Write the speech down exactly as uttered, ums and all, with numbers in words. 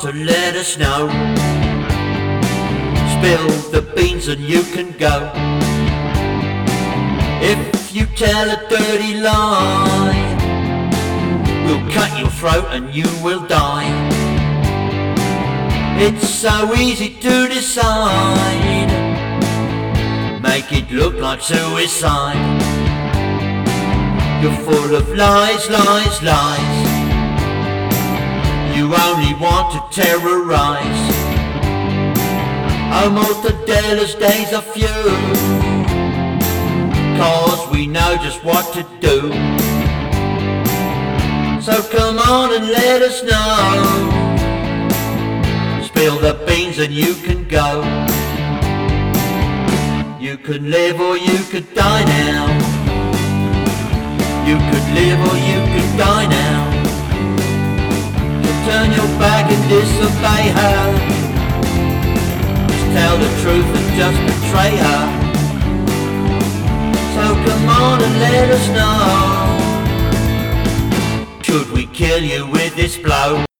to let us know. Spill the beans and you can go. If you tell a dirty lie, we'll cut your throat and you will die. It's so easy to decide, make it look like suicide. You're full of lies, lies, lies. You only want to terrorize. Oh, Mortadella's days are few, 'cause we know just what to do. So come on and let us know. Spill the beans and you can go. You could live or you could die now. You could live or you could die now. You'll turn your back and disobey her. Just tell the truth and just betray her. So come on and let us know. Should we kill you with this blow?